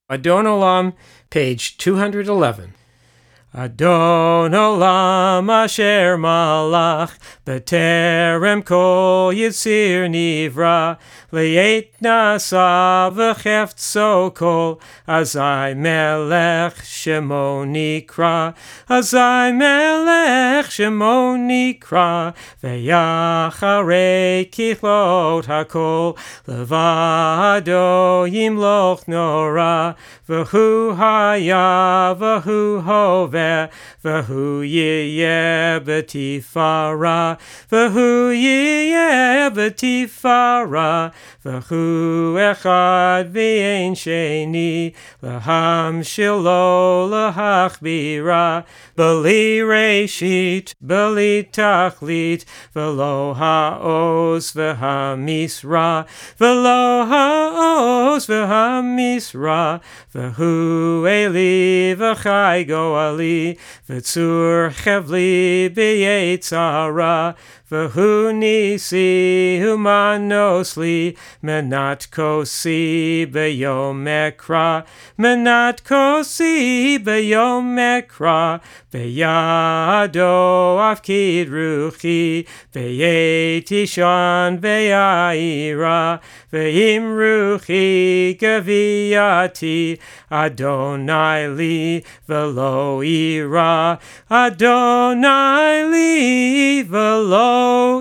Adon Olam, page 211. Adon Olam asher malach b'terem kol yitzir nivra le'et nasa v'cheftso kol azai melech shemo nikra azai melech shemo nikra ve'yacharei kichlot hakol levado yimloch nora v'hu haya v'hu hoveh V'hu yiyeh b'tifara, v'hu yiyeh b'tifara, v'hu echad v'ein sheni, l'ham shilo l'hachbira, b'li reshit, b'li tachlit, v'lo ha'oz v'hamisra, v'lo ha'oz v'hamisra, v'hu eli v'chai go'ali, v'tzur chevli b'yetzara, v'hu nisi humanosli, menat kosi b'yom ekra, menat kosi b'yom ekra, b'yado afkid ruchi, b'yetishan b'yaira, v'im ruchi gaviyati, Adonai li v'lo ira, Adonai li v'lo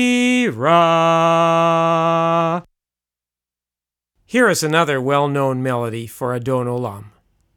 ira. Here is another well-known melody for Adon Olam.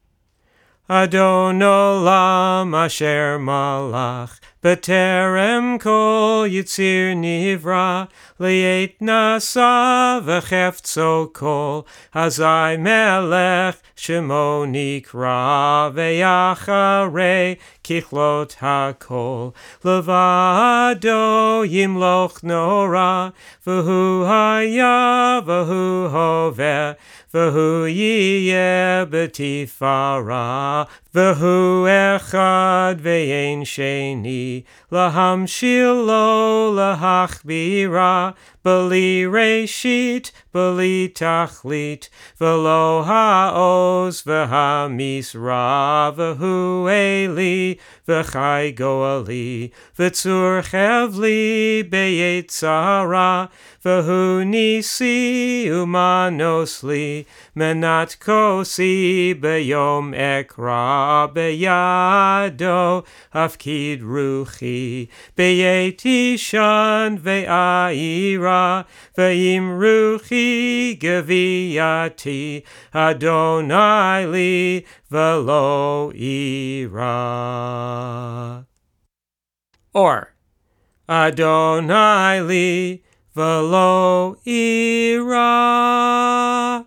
Adon Olam asher malach b'terem kol yitzir nivra le'et nasa v'cheftso kol hazai melech shemo nikra ve'yacharei kichlot hakol levado yimloch nora v'hu haya v'hu hoveh v'hu yiyeh b'tifara v'hu echad v'ein sheni l'hamshil lo l'hachbira b'li reshit b'li tachlit v'lo ha'oz v'hamisra v'hu eli v'chai go'ali v'tzur chevli b'yetzara v'hu nisi umanosli menat kosi b'yom ekra b'yado afkid ruchi b'yetishan ve'aira ve'im ruchi gaviyati Adonai li v'lo ira. Or Adonai li v'lo ira.